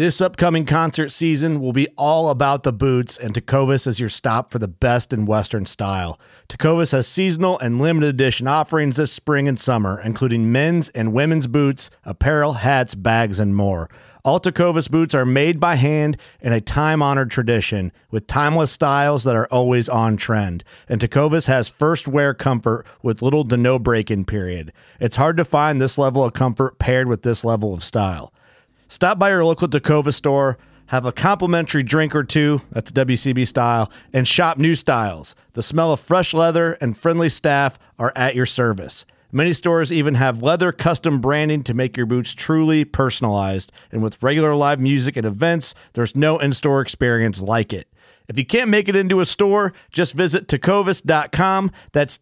This upcoming concert season will be all about the boots, and Tecovas is your stop for the best in Western style. Tecovas has seasonal and limited edition offerings this spring and summer, including men's and women's boots, apparel, hats, bags, and more. All Tecovas boots are made by hand in a time-honored tradition with timeless styles that are always on trend. And Tecovas has first wear comfort with little to no break-in period. It's hard to find this level of comfort paired with this level of style. Stop by your local Tecovas store, have a complimentary drink or two, that's WCB style, and shop new styles. The smell of fresh leather and friendly staff are at your service. Many stores even have leather custom branding to make your boots truly personalized. And with regular live music and events, there's no in-store experience like it. If you can't make it into a store, just visit tecovas.com. That's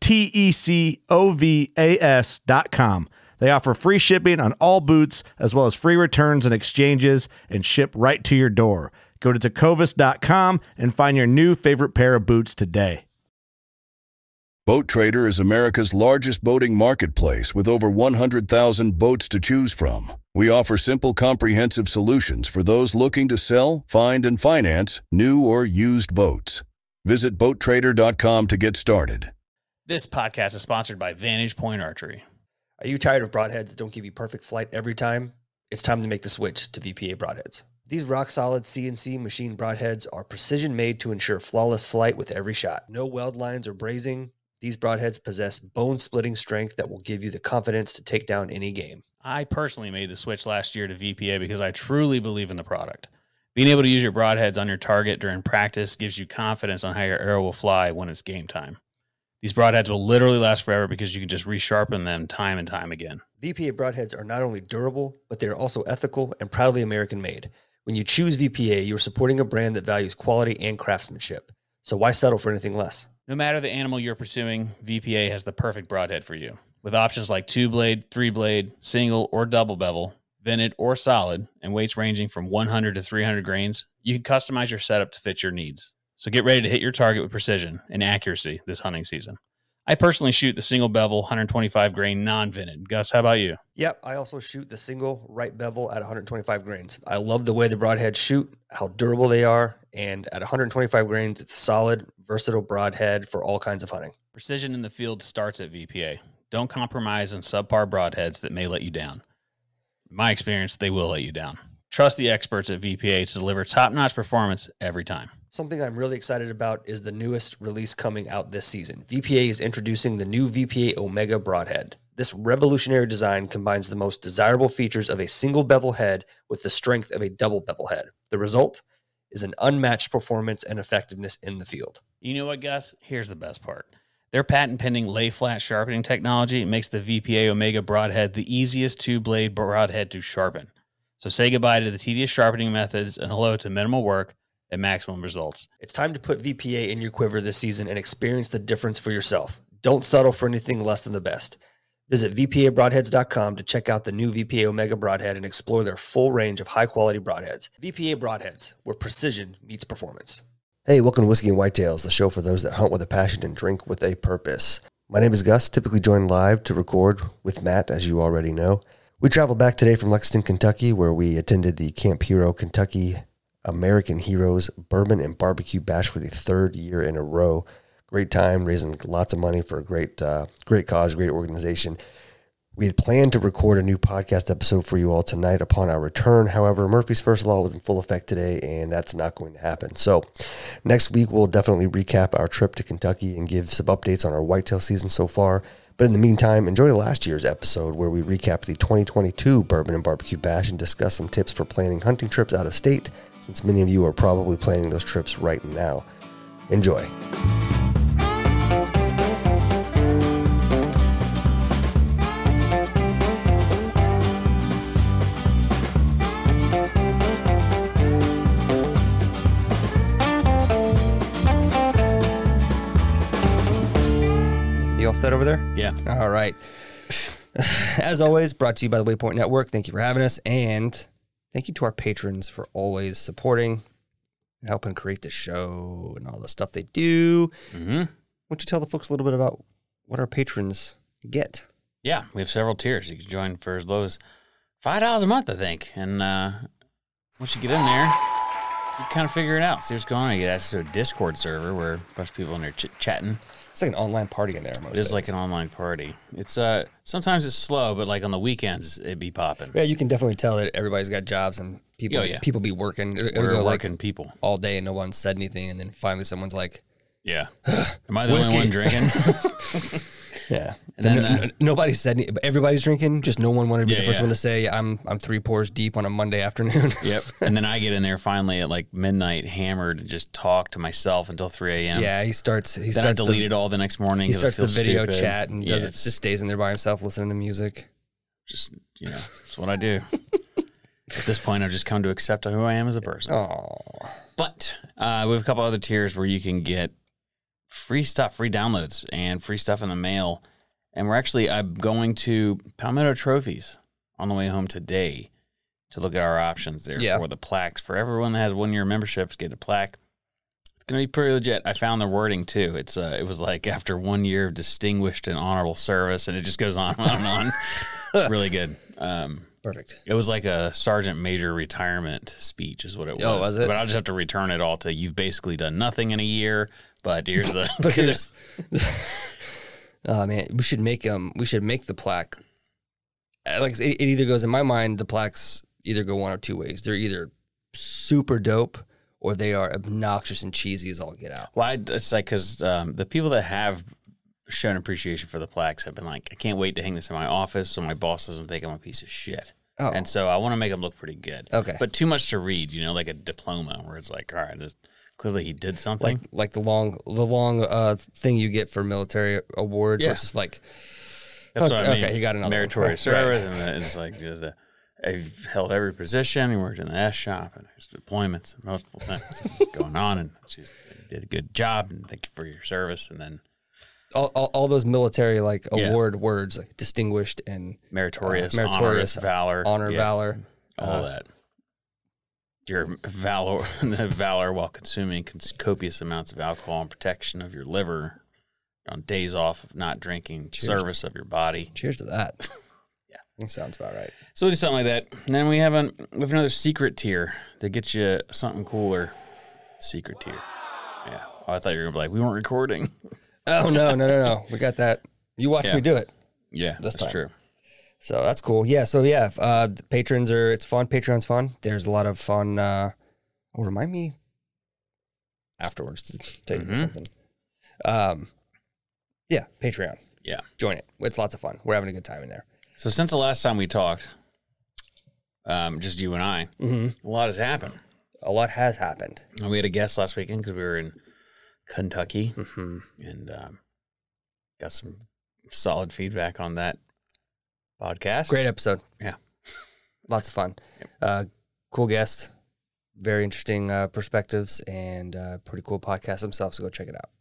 TECOVAS.com. They offer free shipping on all boots, as well as free returns and exchanges, and ship right to your door. Go to tecovas.com and find your new favorite pair of boots today. Boat Trader is America's largest boating marketplace with over 100,000 boats to choose from. We offer simple, comprehensive solutions for those looking to sell, find, and finance new or used boats. Visit BoatTrader.com to get started. This podcast is sponsored by Vantage Point Archery. Are you tired of broadheads that don't give you perfect flight every time? It's time to make the switch to VPA broadheads. These rock-solid CNC machine broadheads are precision-made to ensure flawless flight with every shot. No weld lines or brazing. These broadheads possess bone-splitting strength that will give you the confidence to take down any game. I personally made the switch last year to VPA because I truly believe in the product. Being able to use your broadheads on your target during practice gives you confidence on how your arrow will fly when it's game time. These broadheads will literally last forever because you can just resharpen them time and time again. VPA broadheads are not only durable, but they are also ethical and proudly American-made. When you choose VPA, you're supporting a brand that values quality and craftsmanship. So why settle for anything less? No matter the animal you're pursuing, VPA has the perfect broadhead for you. With options like 2-blade, 3-blade, single, or double bevel, vented or solid, and weights ranging from 100 to 300 grains, you can customize your setup to fit your needs. So get ready to hit your target with precision and accuracy this hunting season. I personally shoot the single bevel 125 grain non-vented. Gus, how about you? Yep, I also shoot the single right bevel at 125 grains. I love the way the broadheads shoot, how durable they are, and at 125 grains, it's a solid, versatile broadhead for all kinds of hunting. Precision in the field starts at VPA. Don't compromise on subpar broadheads that may let you down. In my experience, they will let you down. Trust the experts at VPA to deliver top-notch performance every time. Something I'm really excited about is the newest release coming out this season. VPA is introducing the new VPA Omega Broadhead. This revolutionary design combines the most desirable features of a single bevel head with the strength of a double bevel head. The result is an unmatched performance and effectiveness in the field. You know what, Gus? Here's the best part. Their patent-pending lay-flat sharpening technology makes the VPA Omega Broadhead the easiest two-blade broadhead to sharpen. So say goodbye to the tedious sharpening methods and hello to minimal work and maximum results. It's time to put VPA in your quiver this season and experience the difference for yourself. Don't settle for anything less than the best. Visit VPABroadheads.com to check out the new VPA Omega Broadhead and explore their full range of high-quality broadheads. VPA Broadheads, where precision meets performance. Hey, welcome to Whiskey and Whitetails, the show for those that hunt with a passion and drink with a purpose. My name is Gus, typically joined live to record with Matt, as you already know. We traveled back today from Lexington, Kentucky, where we attended the Camp Hero Kentucky American Heroes Bourbon and Barbecue Bash for the third year in a row. Great time, raising lots of money for a great cause, great organization. We had planned to record a new podcast episode for you all tonight upon our return. However, Murphy's First Law was in full effect today, and that's not going to happen. So next week, we'll definitely recap our trip to Kentucky and give some updates on our whitetail season so far. But in the meantime, enjoy last year's episode where we recap the 2022 Bourbon and Barbecue Bash and discuss some tips for planning hunting trips out of state, since many of you are probably planning those trips right now. Enjoy. You all set over there? Yeah. All right. As always, brought to you by the Waypoint Network. Thank you for having us, and thank you to our patrons for always supporting and helping create the show and all the stuff they do. Mm-hmm. Why don't you tell the folks a little bit about what our patrons get? Yeah, we have several tiers. You can join for as low as $5 a month, I think. And once you get in there, you kind of figure it out. See what's going on. You get access to a Discord server where a bunch of people in there chatting. It's like an online party in there. Most It is days. like an online party. It's sometimes it's slow, but like on the weekends, it'd be popping. Yeah, you can definitely tell that everybody's got jobs and people people be working. It'll We're go like working people. all day and no one said anything, and then finally someone's like, Yeah. Am I the Whiskey. only one drinking? yeah. And So then, nobody said anything, but everybody's drinking. Just no one wanted to be Yeah, the first yeah. one to say, I'm 3 pours deep on a Monday afternoon. Yep. And then I get in there finally at like midnight, hammered, and just talk to myself until 3 a.m. Yeah, he starts. Then I delete it all the next morning. He 'cause I starts the feel video stupid. chat and does Yeah, it. Just stays in there by himself listening to music. Just, it's what I do. At this point, I've just come to accept who I am as a person. Oh, But we have a couple other tiers where you can get free stuff, free downloads, and free stuff in the mail. And I'm going to Palmetto Trophies on the way home today to look at our options there for the plaques. For everyone that has 1 year memberships, get a plaque. It's going to be pretty legit. I found the wording too. It was like after 1 year of distinguished and honorable service, and it just goes on and on and on. It's really good. perfect. It was like a sergeant major retirement speech is what it was. Oh, was it? But I'll just have to return it all to you've basically done nothing in a year, but here's the But here's, oh man, we should make the plaque. Like it either goes in my mind. The plaques either go one or two ways. They're either super dope or they are obnoxious and cheesy as all get out. Well, it's like because the people that have shown appreciation for the plaques have been like, I can't wait to hang this in my office so my boss doesn't think I'm a piece of shit. Oh, And so I want to make them look pretty good. okay. But too much to read, like a diploma where it's like, all right, clearly he did something. Like the long thing you get for military awards. Where it's just like, That's what I mean. okay, he got another one. meritorious Right. service, and it's like I've held every position. He worked in the S shop and his deployments and multiple things going on, and you did a good job. And thank you for your service. And then all those military award words like distinguished and meritorious, meritorious, valor, honor, yes, valor, all that. Your valor while consuming copious amounts of alcohol and protection of your liver on days off of not drinking, Cheers. service of your body. Cheers to that. Yeah. That sounds about right. So we'll do something like that. And then we have another secret tier that gets you something cooler. Secret tier. Yeah. Oh, I thought you were going to be like, we weren't recording. Oh, no. We got that. You watched me do it. Yeah, This that's time. true. So that's cool. Yeah. So yeah, the patrons it's fun. Patreon's fun. There's a lot of fun. Remind me afterwards to tell you something. Yeah, Patreon. Yeah. Join it. It's lots of fun. We're having a good time in there. So since the last time we talked, just you and I, a lot has happened. A lot has happened. And we had a guest last weekend because we were in Kentucky and got some solid feedback on that podcast. Great episode. Yeah. Lots of fun. Cool guest. Very interesting perspectives and pretty cool podcast themselves. So go check it out.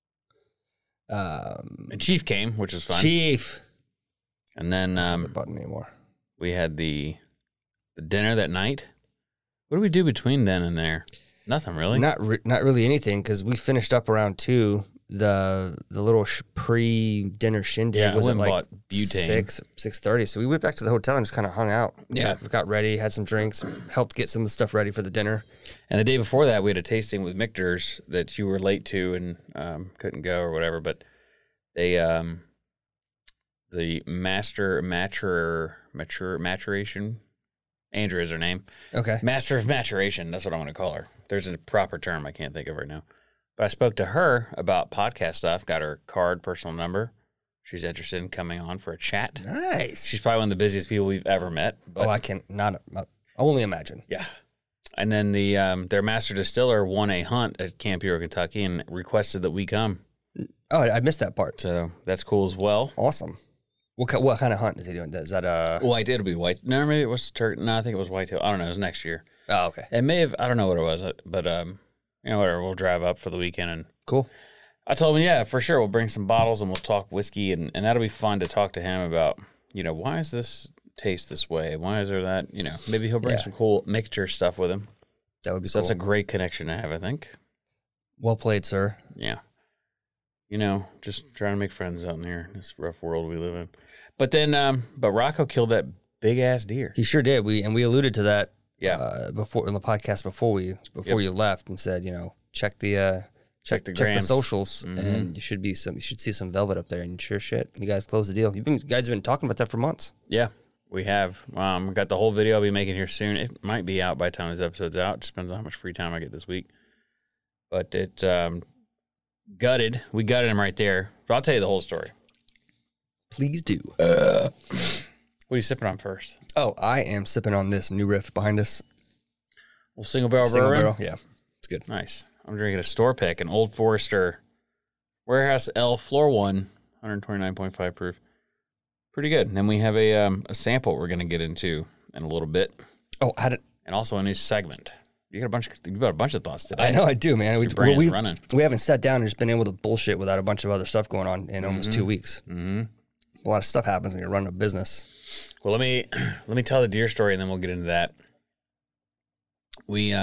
And Chief came, which was fun. Chief. And then The button anymore. we had the dinner that night. What did we do between then and there? Nothing really. Not really anything because we finished up around 2. The little pre-dinner shindig Yeah, I was at went and like bought butane. 6:30. So we went back to the hotel and just kind of hung out. Yeah. got ready, had some drinks, helped get some of the stuff ready for the dinner. And the day before that, we had a tasting with Michter's that you were late to and couldn't go or whatever. But they, the master maturation, Andrea is her name. Okay. Master of maturation. That's what I want to call her. There's a proper term I can't think of right now. But I spoke to her about podcast stuff, got her card, personal number. She's interested in coming on for a chat. Nice. She's probably one of the busiest people we've ever met. But I can not only imagine. yeah. And then their master distiller won a hunt at Camp Hero, Kentucky, and requested that we come. Oh, I missed that part. So that's cool as well. Awesome. What kind of hunt is he doing? Is that White, it'll be white. No, maybe it was turkey. No, I think it was whitetail. I don't know. It was next year. Oh, okay. It may have. I don't know what it was, but whatever. We'll drive up for the weekend, and Cool. I told him, yeah, for sure. We'll bring some bottles and we'll talk whiskey, and that'll be fun to talk to him about. Why does this taste this way? Why is there that? Maybe he'll bring some cool mixture stuff with him. That would be So cool. that's a great connection to have, I think. Well played, sir. Yeah. Just trying to make friends out in here in this rough world we live in. But then, Rocco killed that big ass deer. He sure did. We alluded to that before in the podcast before you left, and said, check the socials, and you should see some velvet up there, and sure shit, you guys closed the deal. You guys have been talking about that for months. Yeah, we have. Got the whole video I'll be making here soon. It might be out by the time this episode's out. It depends on how much free time I get this week. But it's gutted. We gutted him right there. But I'll tell you the whole story. Please do. What are you sipping on first? Oh, I am sipping on this new riff behind us. Well, single barrel. Yeah, it's good. Nice. I'm drinking a store pick, an Old Forester Warehouse L Floor 1, 129.5 proof. Pretty good. And then we have a sample we're going to get into in a little bit. Oh, and also a new segment. You got a bunch of thoughts today. I know I do, man. Your brain's running. We haven't sat down and just been able to bullshit without a bunch of other stuff going on in almost 2 weeks. Mm-hmm. A lot of stuff happens when you're running a business. Well, let me tell the deer story, and then we'll get into that. We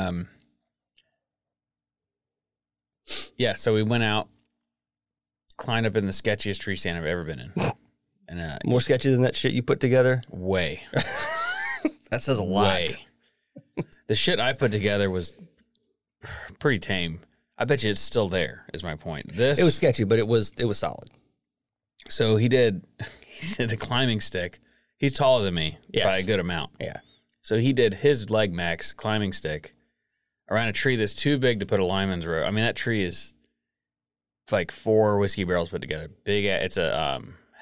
so we went out, climbed up in the sketchiest tree stand I've ever been in. And more sketchy than that shit you put together? Way. That says a lot. Way. The shit I put together was pretty tame. I bet you it's still there, is my point. It was sketchy, but it was solid. So he did a climbing stick. He's taller than me by a good amount. Yeah. So he did his leg max climbing stick around a tree that's too big to put a lineman's rope. I mean, that tree is like 4 whiskey barrels put together. Big. It's a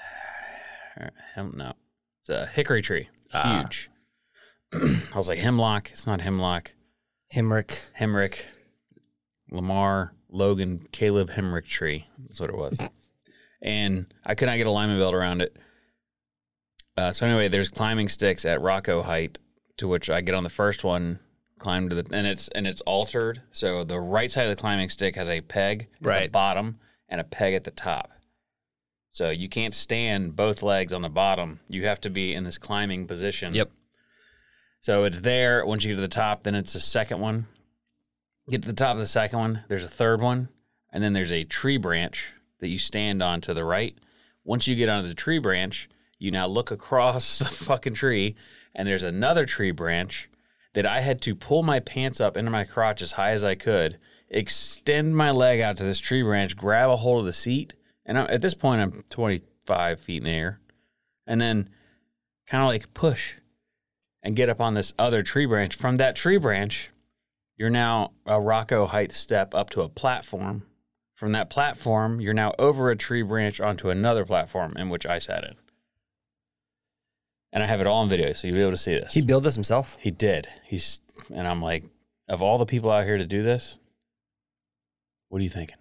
it's a hickory tree. Huge. I was like, hemlock. It's not hemlock. Hemrick. Lamar, Logan, Caleb Hemrick tree. That's what it was. And I could not get a lineman belt around it. So anyway, there's climbing sticks at Rocco height, to which I get on the first one, climb to and it's altered. So the right side of the climbing stick has a peg at the bottom and a peg at the top. So you can't stand both legs on the bottom. You have to be in this climbing position. Yep. So it's there. Once you get to the top, then it's a second one. Get to the top of the second one, there's a third one, and then there's a tree branch that you stand on to the right. Once you get onto the tree branch, you now look across the fucking tree, and there's another tree branch that I had to pull my pants up into my crotch as high as I could, extend my leg out to this tree branch, grab a hold of the seat, and at this point I'm 25 feet in the air, and then kind of like push and get up on this other tree branch. From that tree branch, you're now a Rocco height step up to a platform. From that platform, you're now over a tree branch onto another platform in which I sat in. And I have it all on video, so you'll be able to see this. He built this himself? He did. And I'm like, of all the people out here to do this, what are you thinking?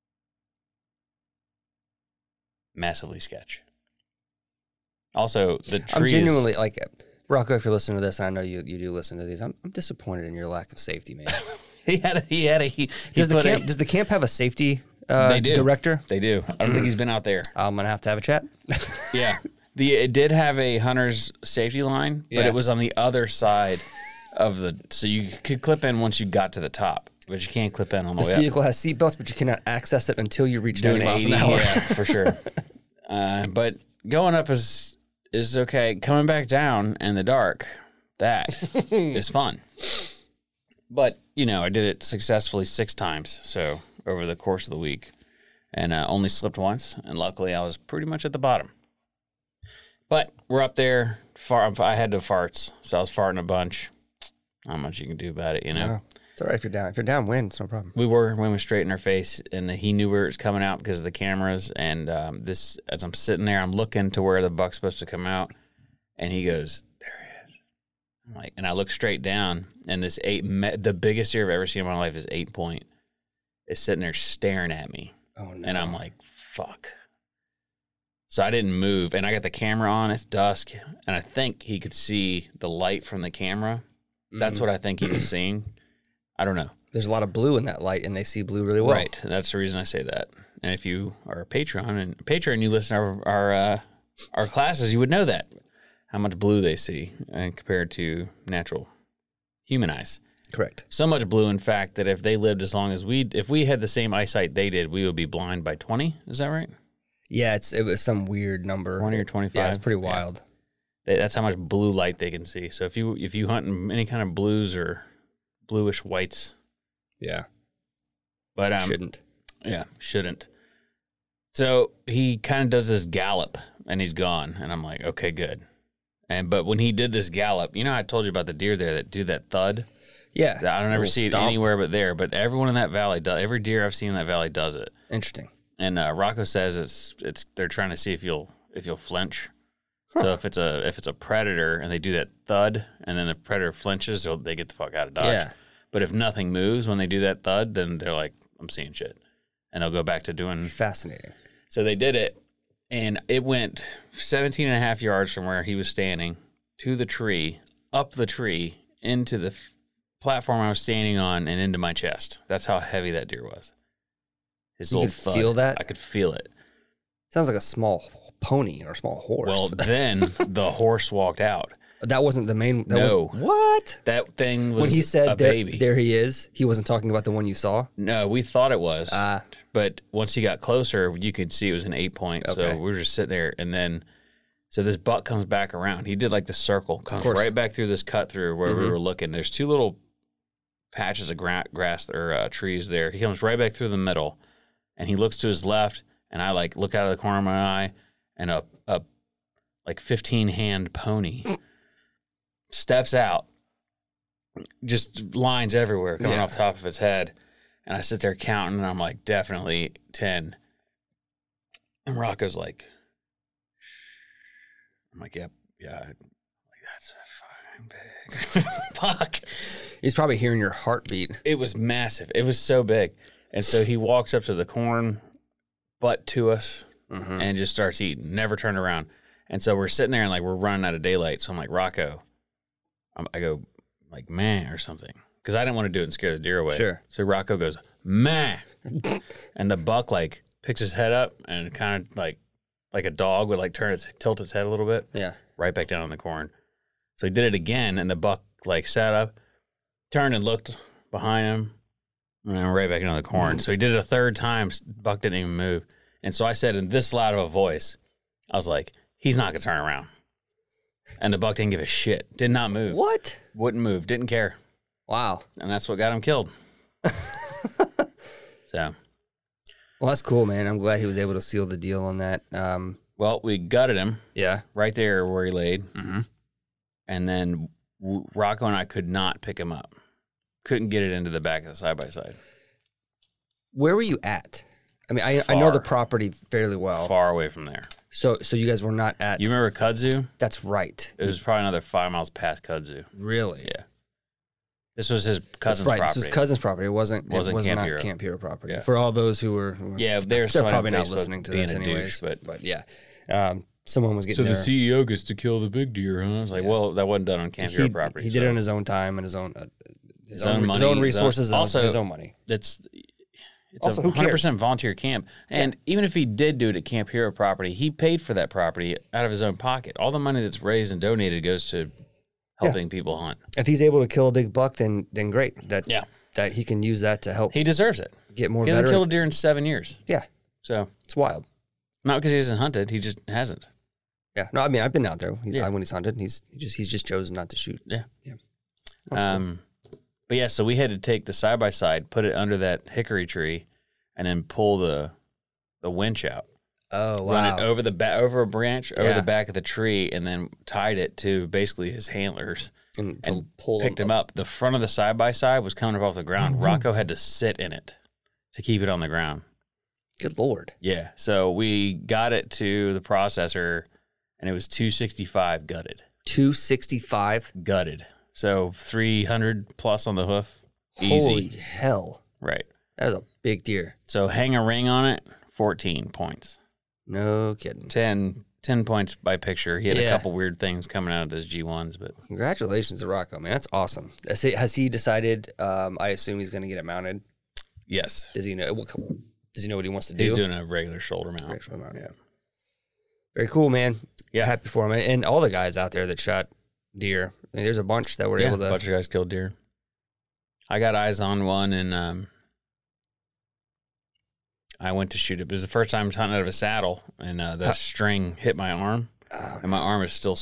Massively sketch. Also, the tree I'm genuinely, like, Rocco, if you're listening to this, and I know you do listen to these, I'm disappointed in your lack of safety, man. Does the camp have a safety director? They do. I don't think he's been out there. I'm going to have a chat. Yeah. It did have a hunter's safety line, but it was on the other side of so you could clip in once you got to the top, but you can't clip in on the way up. This vehicle has seatbelts, but you cannot access it until you reach 90 miles an hour. Yeah, for sure. But going up is okay. Coming back down in the dark, that is fun. But, I did it successfully 6 times, so over the course of the week, and only slipped once, and luckily I was pretty much at the bottom. But we're up there. I had no farts, so I was farting a bunch. Not much you can do about it, No, it's all right if you're down. If you're downwind, it's no problem. We went straight in our face, and he knew where it was coming out because of the cameras. And as I'm sitting there, I'm looking to where the buck's supposed to come out, and he goes, "There it is." I'm like, and I look straight down, and this the biggest deer I've ever seen in my life is 8 point, is sitting there staring at me. Oh no! And I'm like, "Fuck." So I didn't move, and I got the camera on. It's dusk, and I think he could see the light from the camera. That's what I think he was seeing. I don't know. There's a lot of blue in that light, and they see blue really well. Right. That's the reason I say that. And if you are a Patreon and you listen to our classes, you would know that, how much blue they see compared to natural human eyes. Correct. So much blue, in fact, that if they lived as long as if we had the same eyesight they did, we would be blind by 20. Is that right? Yeah, it was some weird number. 20 or 25. Yeah, it's pretty wild. That's how much blue light they can see. So if you hunt in any kind of blues or bluish whites, Yeah. but Shouldn't. Yeah, shouldn't. So he kind of does this gallop and he's gone, and I'm like, okay, good. But when he did this gallop, you know, I told you about the deer there that do that thud. Yeah. I don't ever Little see it stomp. anywhere but there. But everyone in that valley does. Every deer I've seen in that valley does it. Interesting. And Rocco says it's they're trying to see if you'll flinch. So if it's a predator and they do that thud and then the predator flinches, they get the fuck out of dodge. Yeah. But if nothing moves when they do that thud, then they're like, I'm seeing shit, and they'll go back to doing. Fascinating. So they did it, and it went 17 and a half yards from where he was standing to the tree, up the tree, into the platform I was standing on, and into my chest. That's how heavy that deer was. His You little could thud. feel that? I could feel it. Sounds like a small pony or a small horse. Well, then the horse walked out. that wasn't the main. That No. Was, what? That thing was When he said a there, baby. there he is, he wasn't talking about the one you saw. No, we thought it was. Ah. But once he got closer, you could see it was an 8 point. Okay. So we were just sitting there, and then so this buck comes back around. He did like the circle, comes course. right back through this cut through where we were looking. There's two little patches of grass or trees there. He comes right back through the middle, and he looks to his left, and I like look out of the corner of my eye, and a like 15-hand pony steps out, just lines everywhere coming off the top of its head. And I sit there counting, and I'm like, definitely 10. And Rocco's like, I'm like, yep, yeah. I'm like, that's fucking big. Fuck. He's probably hearing your heartbeat. It was massive. It was so big. And so he walks up to the corn, butt to us, and just starts eating. Never turned around. And so we're sitting there, and like we're running out of daylight. So I'm like, Rocco, I go like, man, or something. Because I didn't want to do it and scare the deer away. Sure. So Rocco goes, meh. And the buck like picks his head up and kind of like a dog would like tilt its head a little bit. Yeah. Right back down on the corn. So he did it again, and the buck like sat up, turned and looked behind him, and then right back into the corn. So he did it a third time. Buck didn't even move. And so I said in this loud of a voice, I was like, he's not going to turn around. And the buck didn't give a shit. Did not move. What? Wouldn't move. Didn't care. Wow. And that's what got him killed. So, Well, that's cool, man. I'm glad he was able to seal the deal on that. well, we gutted him Yeah. right there where he laid. Mm-hmm. And then Rocco and I could not pick him up. Couldn't get it into the back of the side-by-side. Where were you at? I mean, I know Far. the property fairly well. Far away from there. So you guys were not at. You remember Kudzu? That's right. It was probably another 5 miles past Kudzu. Really? Yeah. This was his That's cousin's right. property. This was cousin's property. It was Camp not Hero. Camp Hero property. Yeah. For all those who were Yeah, they're probably not Facebook listening to being this a anyways. douche, but yeah, someone was so getting the their, CEO gets to kill the big deer, huh? I was like, well, that wasn't done on Camp Hero property. He did so it on his own time and his own money, his own resources, and also, his own money. It's Also, a who cares? 100% volunteer camp. And even if he did do it at Camp Hero property, he paid for that property out of his own pocket. All the money that's raised and donated goes to helping people hunt. If he's able to kill a big buck, then great. That he can use that to help He deserves it. get more He hasn't veteran. killed a deer in 7 years. Yeah, So, it's wild. not because he hasn't hunted, he just hasn't. Yeah, no, I mean I've been out there. Yeah. When he's hunted, he's just chosen not to shoot. Yeah. That's cool. But yeah, so we had to take the side-by-side, put it under that hickory tree, and then pull the winch out. Oh wow! Run it over over a branch, over Yeah. the back of the tree, and then tied it to basically his handlers and and pull picked him up. The front of the side-by-side was coming up off the ground. Rocco had to sit in it to keep it on the ground. Good Lord! Yeah, so we got it to the processor, and it was 265 gutted. 265. Gutted. So 300 plus on the hoof. Holy Easy. hell! Right. That is a big deer. So hang a ring on it, 14 points. No kidding. 10 points by picture. He had a Yeah. couple weird things coming out of his G1s, but Congratulations to Rocco, man. That's awesome. Has he decided? I assume he's going to get it mounted. yes. Does he know? Does he know what he wants to do? He's doing a regular shoulder mount. Regular mount. Yeah. Very cool, man. Yeah. Happy for him, and all the guys out there that shot deer. I mean, there's a bunch that were able to. A bunch of guys killed deer. I got eyes on one, and I went to shoot it. It was the first time hunting out of a saddle, and the string hit my arm, and my arm is still sore.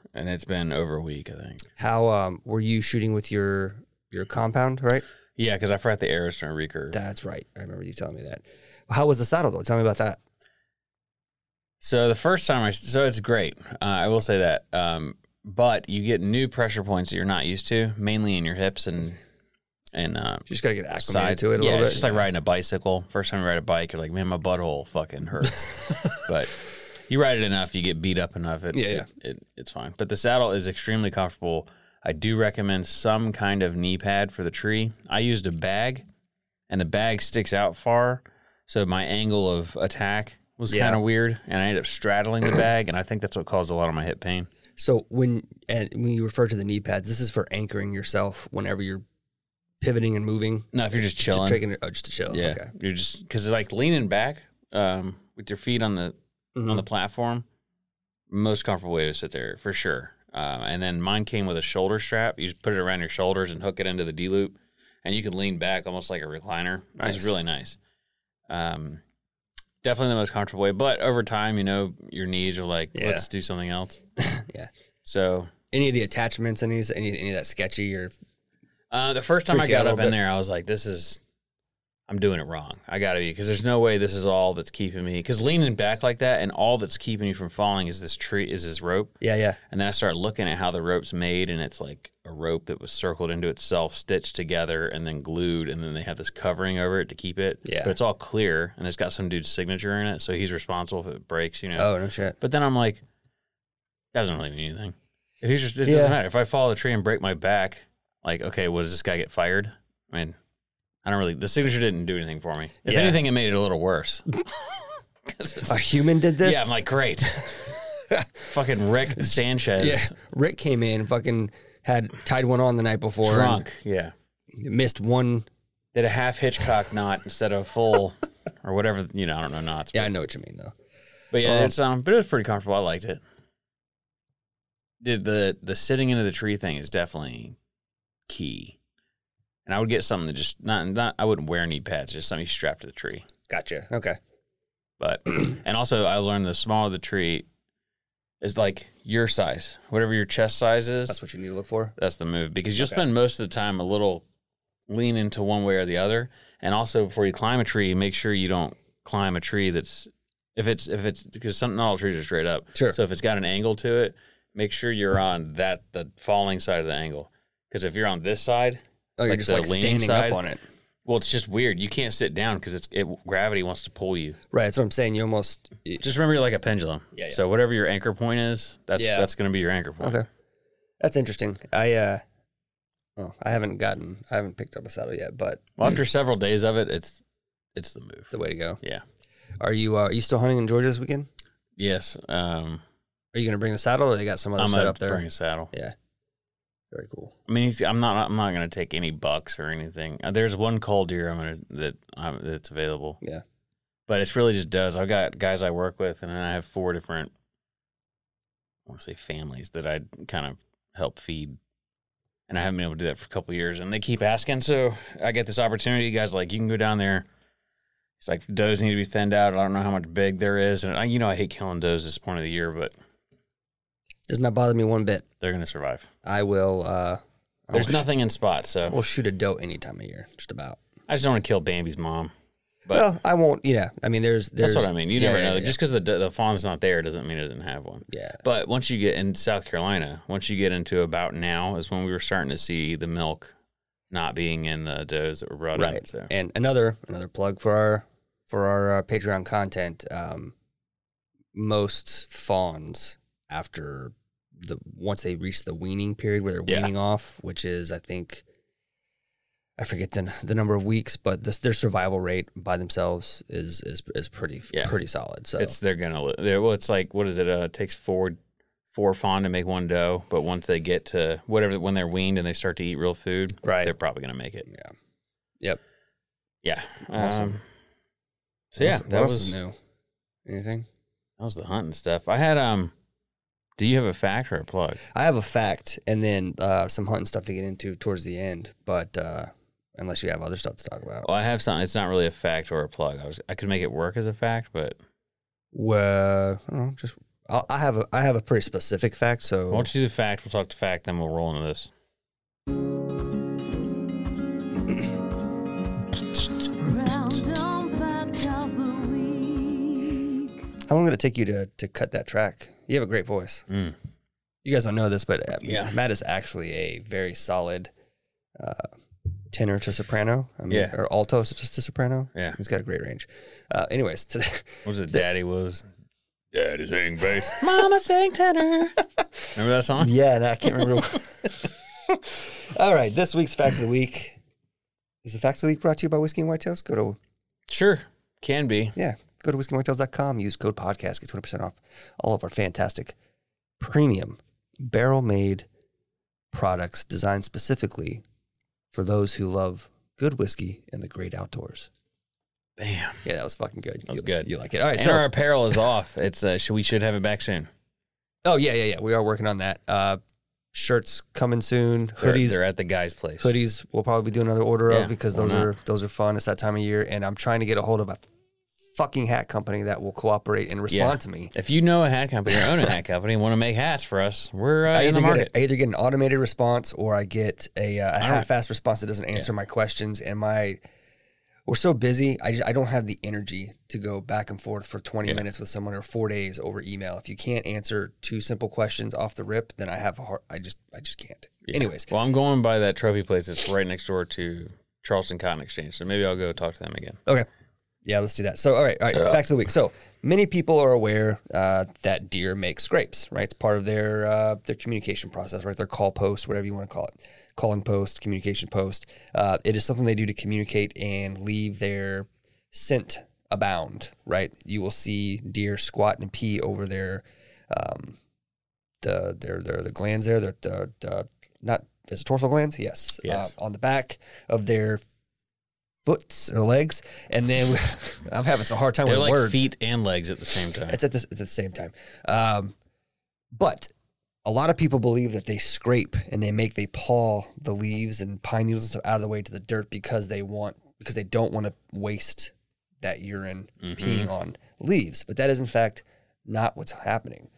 and it's been over a week, I think. How were you shooting with your compound, right? Yeah, because I forgot the arrows during recurve. That's right. I remember you telling me that. How was the saddle though? Tell me about that. So the first time so it's great. I will say that. But you get new pressure points that you're not used to, mainly in your hips and You just gotta get acclimated side. to it a Yeah, little bit. it's just like riding a bicycle. First time you ride a bike, you're like, man, my butthole fucking hurts. But you ride it enough, you get beat up enough. It's fine. But the saddle is extremely comfortable. I do recommend some kind of knee pad for the tree. I used a bag, and the bag sticks out far, so my angle of attack was kind of weird, and I ended up straddling the bag, and I think that's what caused a lot of my hip pain. So when you refer to the knee pads, this is for anchoring yourself whenever you're pivoting and moving. No, if you're just chilling. Just to chill. Yeah, Okay. you're just because like leaning back with your feet on the platform, most comfortable way to sit there for sure. And then mine came with a shoulder strap. You just put it around your shoulders and hook it into the D loop, and you could lean back almost like a recliner. Nice. It's really nice. Definitely the most comfortable way. But over time, your knees are like, let's do something else. Yeah. So any of the attachments, any of that sketchy or the first time I freak you out got a up little in bit? there, I was like, I'm doing it wrong. I got to be, because there's no way this is all that's keeping me. Because leaning back like that and all that's keeping you from falling is this rope. Yeah. And then I started looking at how the rope's made, and it's like a rope that was circled into itself, stitched together, and then glued, and then they have this covering over it to keep it. Yeah. But it's all clear, and it's got some dude's signature in it, so he's responsible if it breaks, Oh, no shit. But then I'm like, that doesn't really mean anything. It doesn't matter. If I fall the tree and break my back, like, okay, well, does this guy get fired? I mean, the signature didn't do anything for me. If anything, it made it a little worse. A human did this? Yeah, I'm like, great. Fucking Rick Sanchez. Yeah. Rick came in, fucking had tied one on the night before. Drunk, yeah. Missed one. Did a half Hitchcock knot instead of full or whatever, I don't know knots. Yeah, but, I know what you mean, though. But yeah, but it was pretty comfortable. I liked it. The sitting into the tree thing is definitely key. And I would get something that just I wouldn't wear knee pads, just something you strap to the tree. Gotcha. Okay. But and also I learned the smaller the tree is like your size. Whatever your chest size is. That's what you need to look for. That's the move. Because you'll spend most of the time a little leaning to one way or the other. And also before you climb a tree, make sure you don't climb a tree that's if it's because not all trees are straight up. Sure. So if it's got an angle to it, make sure you're on the falling side of the angle. Because if you're on this side, Oh, you're just like standing side, up on it. Well, it's just weird. You can't sit down because gravity wants to pull you. Right. That's what I'm saying. You almost. Just remember you're like a pendulum. Yeah. So whatever your anchor point is, that's going to be your anchor point. Okay. That's interesting. I haven't picked up a saddle yet, but after several days of it, it's the move. The way to go. Yeah. Are you still hunting in Georgia this weekend? Yes. Are you going to bring the saddle, or they got some other set up there? Bring a saddle. Yeah. Very cool. I mean, I'm not going to take any bucks or anything. There's one cull deer that's available. Yeah. But it's really just does. I've got guys I work with, and then I have 4 different, I want to say families that I kind of help feed. And I haven't been able to do that for a couple of years, and they keep asking. So I get this opportunity. Guys like, you can go down there. It's like the does need to be thinned out. I don't know how much big there is. And I hate killing does this point of the year, but does not bother me one bit. They're going to survive. I will. There's nothing in spots, so we'll shoot a doe any time of year, just about. I just don't want to kill Bambi's mom. But well, I won't. Yeah, I mean, there's. That's what I mean. You never know. Yeah. Just because the fawn's not there doesn't mean it doesn't have one. Yeah. But once you get in South Carolina, once you get into about now is when we were starting to see the milk not being in the does that were brought in. So. And another plug for our Patreon content. Most fawns after once they reach the weaning period where they're weaning off, which is I forget the number of weeks, but their survival rate by themselves is pretty solid. So it's like, what is it? It takes four fawn to make one doe, but once they get to when they're weaned and they start to eat real food, they're probably gonna make it. Yeah. Yep. Yeah. Awesome. So yeah, that was new. Anything? That was the hunting stuff. I had do you have a fact or a plug? I have a fact and then some hunting stuff to get into towards the end, but unless you have other stuff to talk about. Well, I have something. It's not really a fact or a plug. I could make it work as a fact, but well, I don't know, I have a pretty specific fact. So I want you to do the fact. We'll talk to fact, then we'll roll into this. How long did it take you to cut that track? You have a great voice. Mm. You guys don't know this, but Yeah. Matt is actually a very solid tenor to soprano. Yeah. Or alto to soprano. Yeah. He's got a great range. Anyways, today, What was it? Daddy was. Daddy sang bass. Mama sang tenor. Remember that song? yeah, and I can't remember. All right, this week's fact of the week is the fact of the week brought to you by Whiskey and Whitetails. Go to Sure. Can be. go to whiskeyandwhitetails.com. Use code podcast. Get 20% off all of our fantastic premium barrel-made products designed specifically for those who love good whiskey and the great outdoors. Bam. Yeah, that was fucking good. That was good. You like it? All right. And our apparel is off. It's we should have it back soon. Oh yeah. We are working on that. Shirts coming soon. Hoodies. They're at the guy's place. Hoodies. We'll probably do another order Yeah, of because why those are fun. It's that time of year, and I'm trying to get a hold of a fucking hat company that will cooperate and respond to me. If you know a hat company or own a hat company and want to make hats for us, we're in the market. I either get an automated response or I get a half-assed response that doesn't answer my questions. And we're so busy, I don't have the energy to go back and forth for 20 minutes with someone or 4 days over email. If you can't answer 2 simple questions off the rip, then I just can't. Yeah. Anyways. Well, I'm going by that trophy place that's right next door to Charleston Cotton Exchange, so maybe I'll go talk to them again. Okay. Yeah, let's do that. So, all right, fact of the week. So, many people are aware that deer make scrapes, right? It's part of their communication process, right? Their call post, whatever you want to call it. Calling post, communication post. It is something they do to communicate and leave their scent abound, right? You will see deer squat and pee over their the glands there. Not is it dorsal glands? Yes. On the back of their foots or legs, and then I'm having some hard time They're with like words. feet and legs at the same time. It's at the same time. But a lot of people believe that they scrape and they paw the leaves and pine needles and stuff out of the way to the dirt because they don't want to waste that urine peeing on leaves. But that is in fact not what's happening.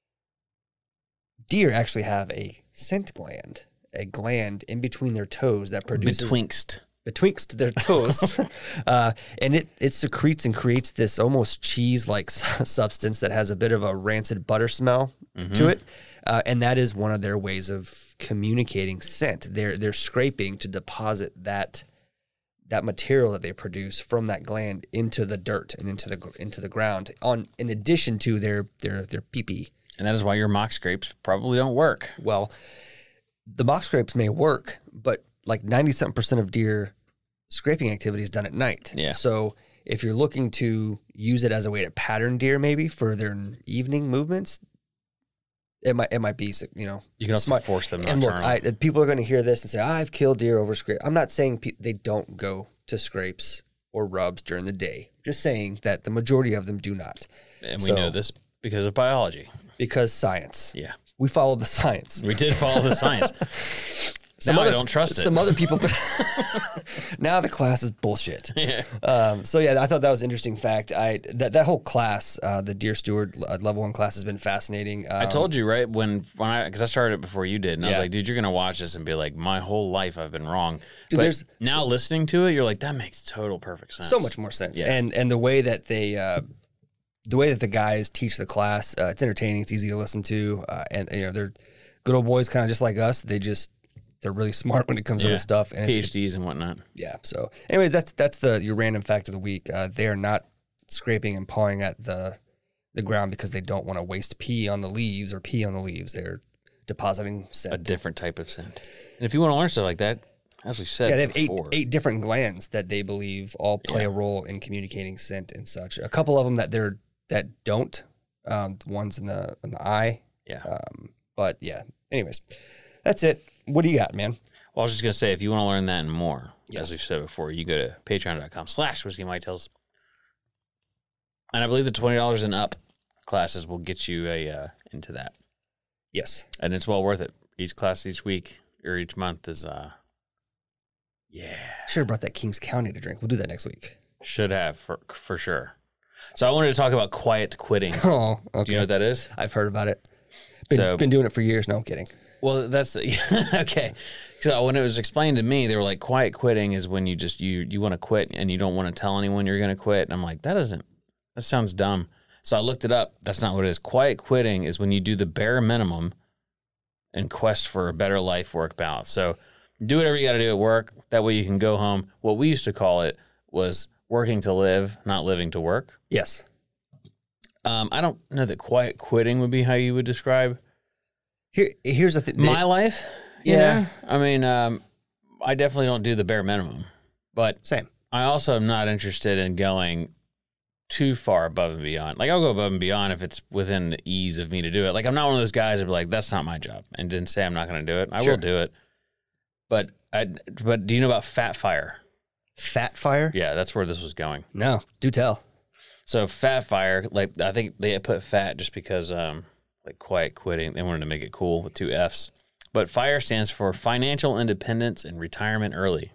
Deer actually have a scent gland, a gland in between their toes that produces betwixt their toes, and it secretes and creates this almost cheese-like substance that has a bit of a rancid butter smell to it, and that is one of their ways of communicating scent. They're scraping to deposit that material that they produce from that gland into the dirt and into the ground. In addition to their pee-pee. And that is why your mock scrapes probably don't work. Well, the mock scrapes may work, but like 90-something% of deer scraping activity is done at night. Yeah. So if you're looking to use it as a way to pattern deer, maybe for their evening movements, it might be, you know, you can also smart. force them. And look, people are going to hear this and say, "I've killed deer over scrape." I'm not saying they don't go to scrapes or rubs during the day. Just saying that the majority of them do not. And we know this because of biology. Because science. Yeah. We followed the science. We did follow the science. I don't trust it. Some other people. Now the class is bullshit. Yeah. So yeah, I thought that was an interesting fact. That whole class, the Deer Steward level 1 class, has been fascinating. I told you, right, because I started it before you did, and I was like, dude, you're gonna watch this and be like, my whole life I've been wrong. Dude, but now listening to it, you're like, that makes total perfect sense. So much more sense. Yeah. And the way that the guys teach the class, it's entertaining. It's easy to listen to, and you know they're good old boys, kind of just like us. They're really smart when it comes to this stuff. And PhDs and whatnot. Yeah. So, anyways, that's your random fact of the week. They are not scraping and pawing at the ground because they don't want to waste pee on the leaves or pee on the leaves. They're depositing scent. A different type of scent. And if you want to learn stuff like that, as we said, they have eight different glands that they believe all play a role in communicating scent and such. A couple of them that don't. One's in the eye. Yeah. But yeah. Anyways, that's it. What do you got, man? Well, I was just going to say, if you want to learn that and more, yes, as we've said before, you go to patreon.com/Whiskey and Whitetails. And I believe the $20 and up classes will get you into that. Yes. And it's well worth it. Each class, each week, or each month is, Should have brought that Kings County to drink. We'll do that next week. Should have, for sure. So I wanted to talk about quiet quitting. Oh, okay. Do you know what that is? I've heard about it. Been doing it for years. No, I'm kidding. Well, that's okay. So when it was explained to me, they were like, quiet quitting is when you just you want to quit and you don't want to tell anyone you're going to quit. And I'm like, that sounds dumb. So I looked it up. That's not what it is. Quiet quitting is when you do the bare minimum in quest for a better life-work balance. So do whatever you got to do at work. That way you can go home. What we used to call it was working to live, not living to work. Yes. I don't know that quiet quitting would be how you would describe Here's the thing. my life. you Yeah. know? I mean, I definitely don't do the bare minimum, but Same. I also am not interested in going too far above and beyond. Like, I'll go above and beyond if it's within the ease of me to do it. Like, I'm not one of those guys that be like, that's not my job, and didn't say I'm not going to do it. I Sure. will do it. But do you know about Fat Fire? Fat Fire? Yeah, that's where this was going. No, do tell. So Fat Fire, like, I think they put fat just because, like, quiet quitting. They wanted to make it cool with 2 F's. But FIRE stands for Financial Independence and Retirement Early.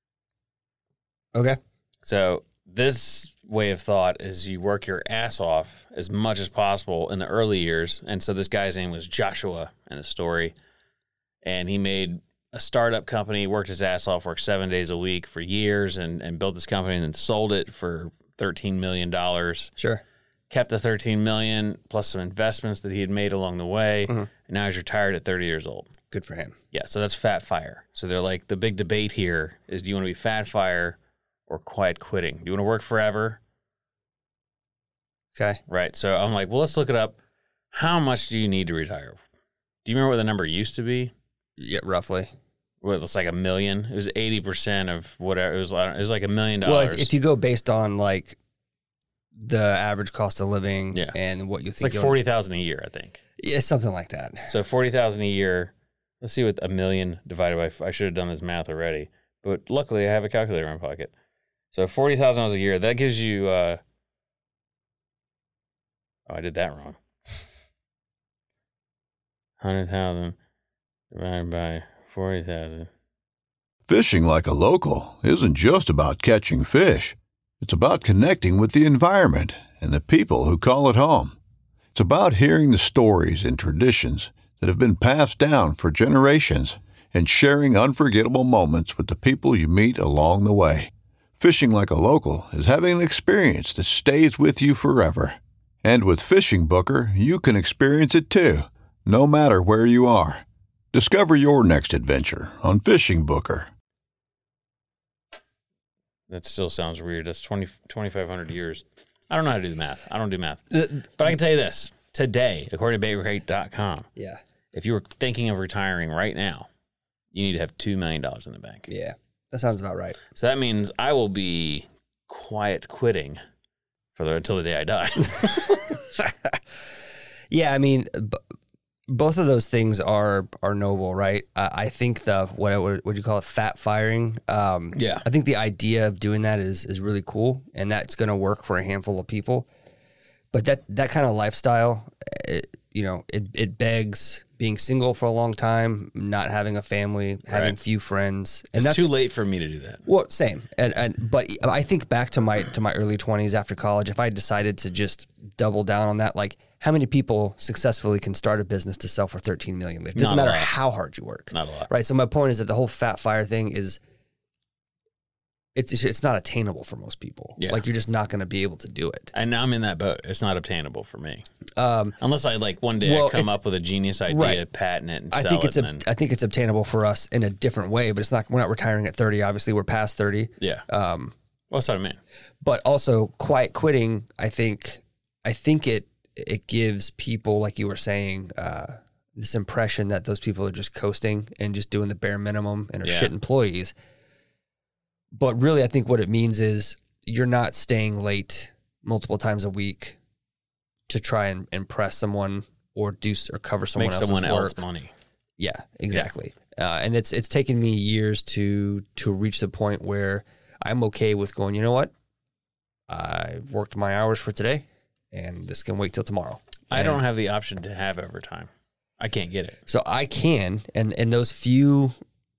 Okay. So this way of thought is you work your ass off as much as possible in the early years. And so this guy's name was Joshua in the story. And he made a startup company, worked his ass off, worked 7 days a week for years and built this company and then sold it for $13 million. Sure. Kept the $13 million plus some investments that he had made along the way. Mhm. And now he's retired at 30 years old. Good for him. Yeah, so that's Fat Fire. So they're like, the big debate here is, do you want to be Fat Fire or quiet quitting? Do you want to work forever? Okay. Right. So I'm like, well, let's look it up. How much do you need to retire? Do you remember what the number used to be? Yeah, roughly. Well, it's like $1 million. It was 80% of whatever. It was like $1 million. Well, if you go based on like the average cost of living Yeah. and what you it's think, like $40,000 a year, I think. yeah, something like that. So $40,000 a year. Let's see what $1 million divided by. I should have done this math already, but luckily I have a calculator in my pocket. So $40,000 a year. That gives you. Oh, I did that wrong. 100,000 divided by 40,000. Fishing like a local isn't just about catching fish. It's about connecting with the environment and the people who call it home. It's about hearing the stories and traditions that have been passed down for generations and sharing unforgettable moments with the people you meet along the way. Fishing like a local is having an experience that stays with you forever. And with Fishing Booker, you can experience it too, no matter where you are. Discover your next adventure on Fishing Booker. That still sounds weird. That's 2,500 years. I don't know how to do the math. I don't do math. The- But I can tell you this. Today, according to BaitRate.com, yeah. if you were thinking of retiring right now, you need to have $2 million in the bank. Yeah. That sounds about right. So that means I will be quiet quitting until the day I die. Yeah, I mean, both of those things are noble, right? I think what would you call it, fat firing? Yeah. I think the idea of doing that is really cool, and that's going to work for a handful of people. But that kind of lifestyle, it begs being single for a long time, not having a family, having Right. few friends, and It's that's too late for me to do that. well, same. But I think back to my early 20s after college, if I decided to just double down on that, like how many people successfully can start a business to sell for 13 million? It doesn't Not a matter lot. how hard you work. Not a lot. Right. So my point is that the whole Fat Fire thing is it's not attainable for most people. Yeah. Like you're just not going to be able to do it. And I'm in that boat. It's not obtainable for me. Um, Unless I one day Well, I come it's- up with a genius idea, right. patent it, and I sell think it. I think it's obtainable for us in a different way, but it's not. We're not retiring at 30. Obviously, we're past 30. Yeah. Well, What's that I mean? but also quiet quitting. I think it gives people, like you were saying, this impression that those people are just coasting and just doing the bare minimum and are Yeah. shit employees. But really, I think what it means is you're not staying late multiple times a week to try and impress someone or cover someone Make else's someone else work. money. Yeah, exactly. And it's taken me years to reach the point where I'm okay with going, you know what? I've worked my hours for today and this can wait till tomorrow. I don't have the option to have overtime. I can't get it. So I can, and those few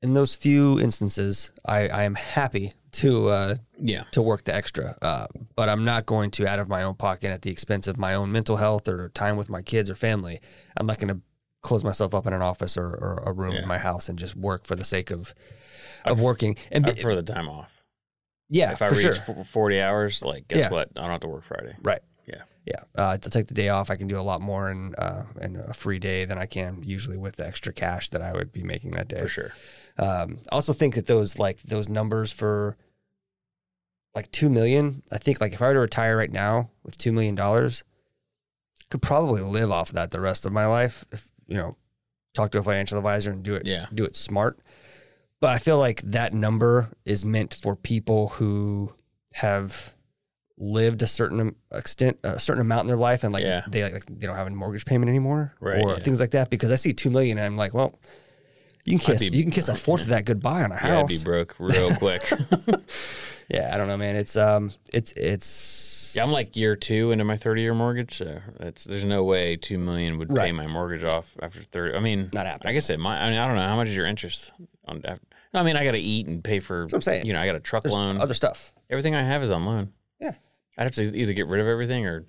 in those few instances, I am happy to work the extra. But I'm not going to, out of my own pocket at the expense of my own mental health or time with my kids or family. I'm not going to close myself up in an office or a room in my house and just work for the sake of working. And I prefer the time off. Yeah, if I reach 40 hours, like, guess what? I don't have to work Friday. Right. Yeah. Yeah. To take the day off, I can do a lot more in a free day than I can usually with the extra cash that I would be making that day. For sure. I also think that those numbers for like 2 million, I think like if I were to retire right now with $2 million, could probably live off of that the rest of my life. If, talk to a financial advisor and do it smart. But I feel like that number is meant for people who have lived a certain extent, a certain amount in their life, and they don't have a mortgage payment anymore, or things like that. Because I see 2 million, and I'm like, well, you can kiss a fourth of that goodbye on a house. Yeah, I'd be broke real quick. Yeah, I don't know, man. It's Yeah, I'm like year 2 into my 30-year mortgage, so there's no way 2 million would pay my mortgage off after 30. I mean, not happening. I guess it might. I mean, I don't know how much is your interest on that. No, I mean, I got to eat and pay for. That's what I'm saying. I got a truck There's loan, other stuff. Everything I have is on loan. Yeah, I'd have to either get rid of everything or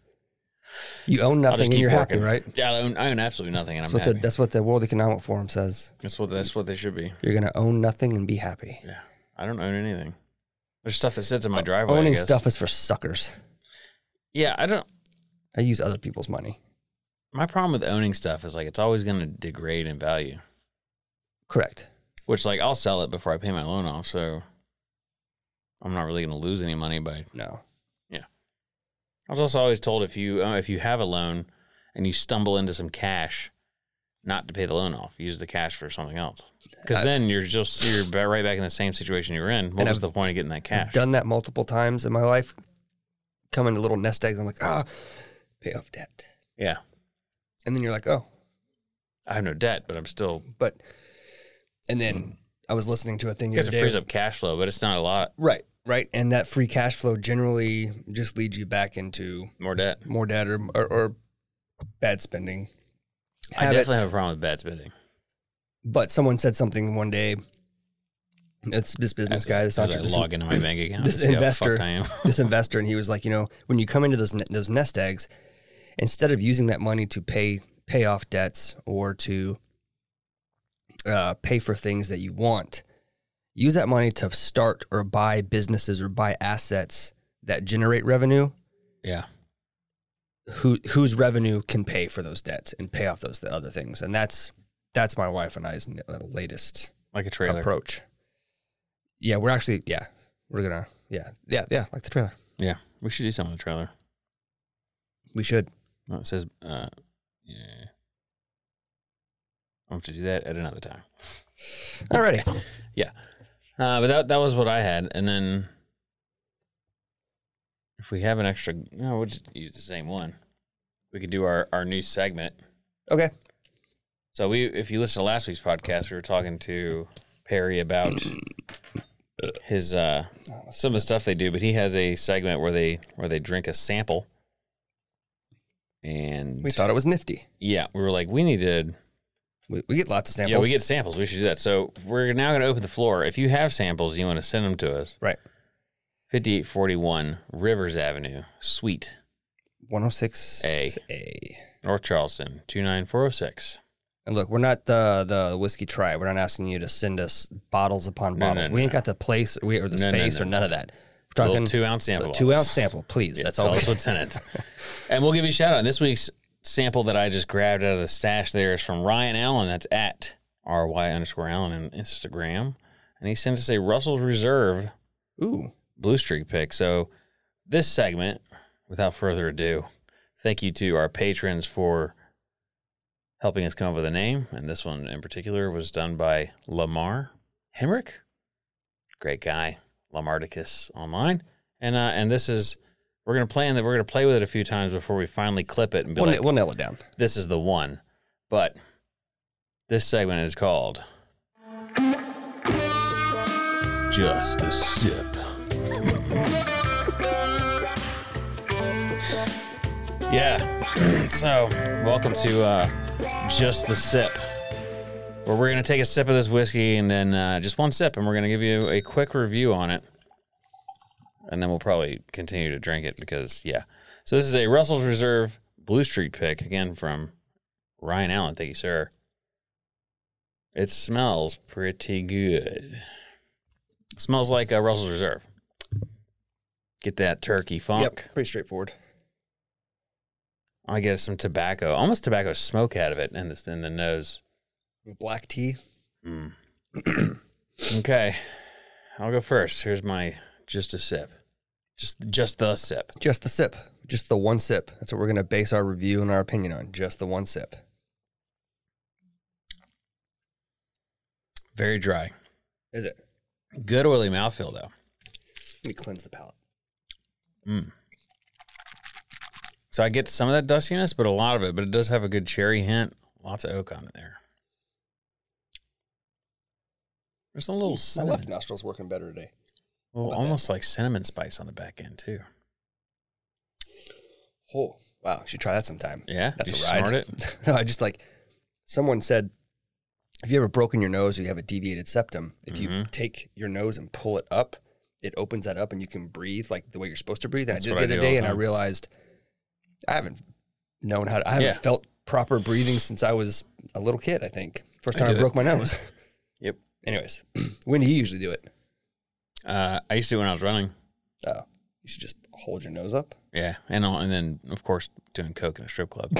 you own nothing and you're happy, right? Yeah, I own absolutely nothing, and I'm happy. That's what the World Economic Forum says. That's what they should be. You're gonna own nothing and be happy. Yeah, I don't own anything. There's stuff that sits in my driveway. Owning stuff is for suckers. Yeah, I use other people's money. My problem with owning stuff is like it's always going to degrade in value. Correct. Which, like, I'll sell it before I pay my loan off, so I'm not really going to lose any money by. No. Yeah. I was also always told if you have a loan and you stumble into some cash, not to pay the loan off, use the cash for something else. Because then you're right back in the same situation you were in. What was the point of getting that cash? I've done that multiple times in my life. Come into little nest eggs. I'm like, pay off debt. Yeah. And then you're like, oh. I have no debt, but I'm still. And then I was listening to a thing the other other day. It frees up up cash flow, but it's not a lot. Right. And that free cash flow generally just leads you back into more debt or bad spending. I definitely have a problem with bad spending. But someone said something one day. It's this business guy. I log into my bank account. This investor, and he was like, when you come into those nest eggs, instead of using that money to pay off debts or to pay for things that you want, use that money to start or buy businesses or buy assets that generate revenue. Yeah. Whose revenue can pay for those debts and pay off those other things, and that's my wife and I's latest like a trailer approach. Yeah, we're gonna like the trailer. Yeah, we should do something with the trailer. We should. Oh, it says, yeah. I'll have to do that at another time. Alrighty. Yeah. But that was what I had. And then if we have an extra, we'll just use the same one. We could do our new segment. Okay. So if you listen to last week's podcast, we were talking to Perry about his some of the stuff they do, but he has a segment where they drink a sample. And we thought it was nifty. Yeah, we were like, we need to. We get lots of samples. Yeah, we get samples. We should do that. So we're now going to open the floor. If you have samples, you want to send them to us. Right. 5841 Rivers Avenue, Suite 106A. North Charleston, 29406. And look, we're not the Whiskey Tribe. We're not asking you to send us bottles upon bottles. We ain't got the place or the space or none of that. We're talking 2-ounce sample. 2-ounce sample, please. Yeah, that's all. Tell us what's in it. And we'll give you a shout out. This week's sample that I just grabbed out of the stash there is from Ryan Allen. That's at RY_Allen on Instagram. And he sent us a Russell's Reserve Blue Streak pick. So this segment, without further ado, thank you to our patrons for helping us come up with a name. And this one in particular was done by Lamar Hemrick. Great guy. Lamarticus online. And this is, we're going to play with it a few times before we finally clip it and be we'll nail it down. This is the one. But this segment is called Just the Sip. Yeah. So, welcome to Just the Sip, where we're going to take a sip of this whiskey and then just one sip, and we're going to give you a quick review on it. And then we'll probably continue to drink it because, yeah. So this is a Russell's Reserve Blue Streak pick, again, from Ryan Allen. Thank you, sir. It smells pretty good. It smells like a Russell's Reserve. Get that turkey funk. Yep, pretty straightforward. I get some tobacco, almost tobacco smoke out of it in the nose. Black tea. Mm. Okay, I'll go first. Here's my just a sip. Just the sip. Just the sip. Just the one sip. That's what we're going to base our review and our opinion on. Just the one sip. Very dry. Is it? Good oily mouthfeel, though. Let me cleanse the palate. Mm. So I get some of that dustiness, but a lot of it. But it does have a good cherry hint. Lots of oak on it there. There's a little My cinnamon. left nostril's working better today. Well, almost like cinnamon spice on the back end, too. Oh, wow. You should try that sometime. Yeah? That's you a ride. snort it? No, I just like, someone said, if you ever broken your nose or you have a deviated septum, if you take your nose and pull it up, it opens that up and you can breathe like the way you're supposed to breathe. And That's I did what the I other do all day the and I time. realized I haven't known how to, I haven't felt proper breathing since I was a little kid, I think. First time I broke my nose. Yep. Anyways, when do you usually do it? I used to when I was running. Oh, you should just hold your nose up. Yeah. And then, of course, doing coke in a strip club.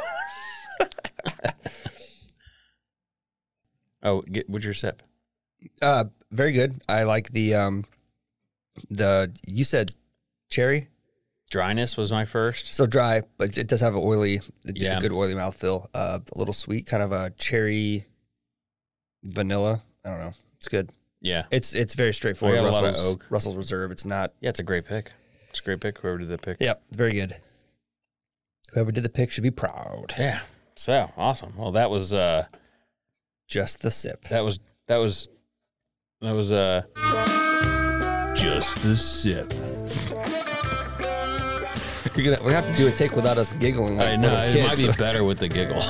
What's your sip? Very good. I like the you said cherry. Dryness was my first. So dry, but it does have a good oily mouthfeel. A little sweet, kind of a cherry vanilla. I don't know. It's good. Yeah. It's very straightforward. I got a lot of oak. Russell's Reserve. It's not. Yeah, it's a great pick. It's a great pick, whoever did the pick. Yep, very good. Whoever did the pick should be proud. Yeah. So, awesome. Well, that was Just the sip. that was just the sip. We're gonna have to do a take without us giggling like I know, little it kids. might be better with the giggle.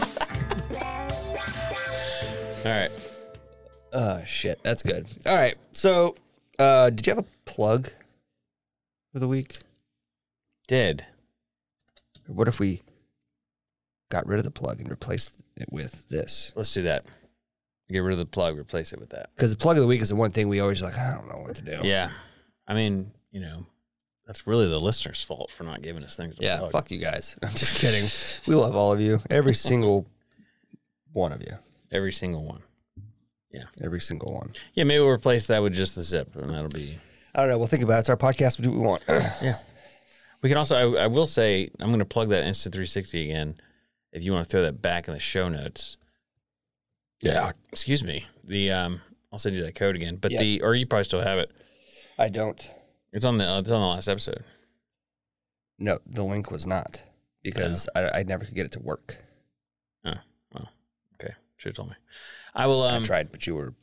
All right. Shit, that's good. All right, so did you have a plug for the week? Did. What if we got rid of the plug and replaced it with this? Let's do that. Get rid of the plug, replace it with that. Because the plug of the week is the one thing we always like, I don't know what to do. Yeah. I mean, that's really the listener's fault for not giving us things to Yeah, plug. fuck you guys. I'm just kidding. We love all of you. Every single one of you. Every single one. Every single one. Yeah, maybe we'll replace that with just the zip, and that'll be... I don't know. We'll think about it. It's our podcast. We do what we want. Yeah. We can also, I will say, I'm going to plug that Insta360 again. If you want to throw that back in the show notes. Yeah. Excuse me. I'll send you that code again. But Yeah. or you probably still have it. I don't. It's on the last episode. No, the link was not because I never could get it to work. Oh, well, okay. Should have told me. I will. I tried, but you were